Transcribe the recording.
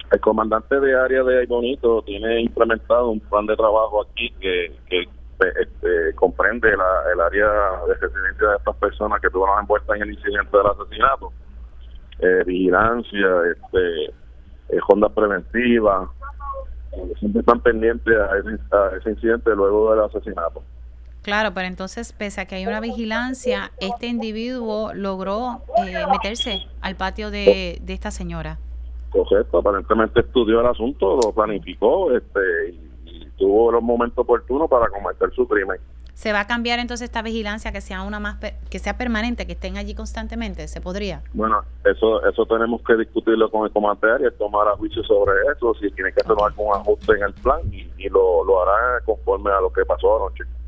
El comandante de área de Bonito tiene implementado un plan de trabajo aquí que comprende el área de residencia de estas personas que estuvieron envueltas en el incidente del asesinato, vigilancia, rondas preventivas, siempre están pendientes a ese incidente luego del asesinato. Claro, pero entonces, pese a que hay una vigilancia, este individuo logró meterse al patio de esta señora. Correcto, aparentemente estudió el asunto, lo planificó, y tuvo los momentos oportunos para cometer su crimen. ¿Se va a cambiar entonces esta vigilancia que sea que sea permanente, que estén allí constantemente? ¿Se podría? Bueno, eso tenemos que discutirlo con el comandante y tomar a juicio sobre eso, si tiene que hacer Okay. algún ajuste en el plan y lo hará conforme a lo que pasó anoche.